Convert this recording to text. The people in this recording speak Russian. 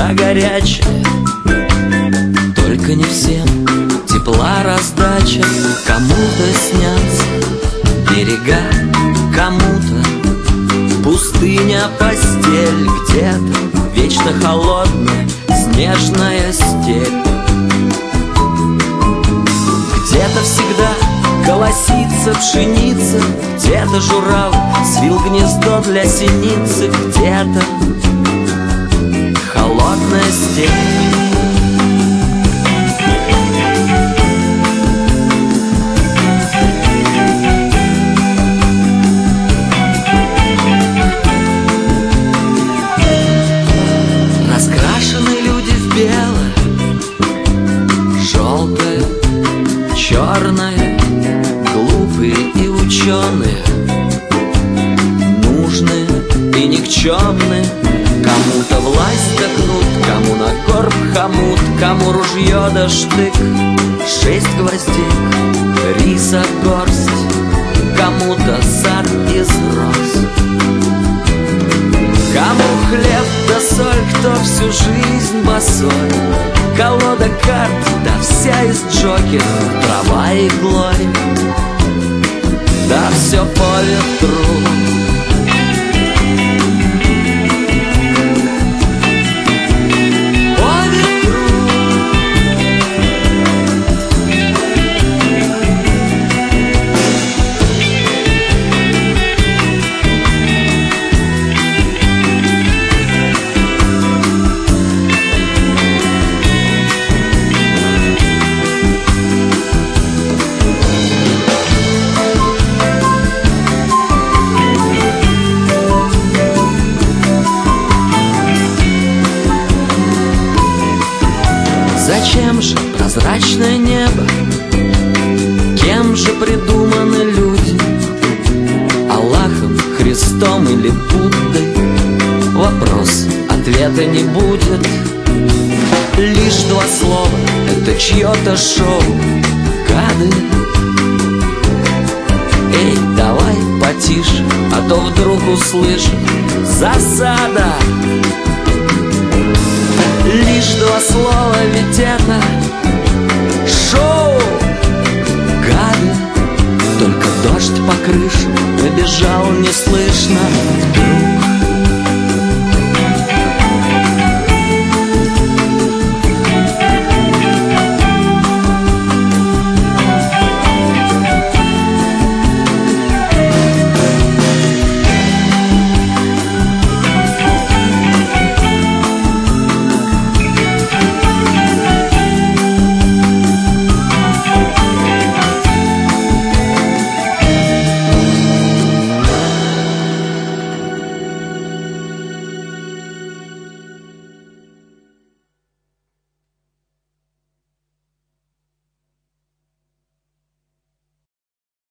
за горячее. Только не всем тепла раздача. Кому-то снятся берега, кому-то пустыня, постель. Где-то вечно холодная снежная степь. Где-то всегда колосится пшеница, где-то журавль свил гнездо для синицы, где-то холодная степь. Раскрашены люди в белое, желтое, черное, глупые и ученые, нужные и никчемные. Кому-то власть да кнут, кому на корм хомут, кому ружье да штык, 6 гвоздик, риса горсть, кому-то сад из роз. Кому хлеб да соль, кто всю жизнь босой, колода карт, да вся из джокеров, трава и глория, да все по ветру. Зачем же прозрачное небо? Кем же придуманы люди? Аллахом, Христом или Буддой? Вопрос, ответа не будет. Лишь 2 слова, это чье-то шоу. Гады. Эй, давай потише, а то вдруг услышим: засада. Лишь 2 слова, ведь это шоу. Гады. Только дождь по крыше набежал неслышно вдруг.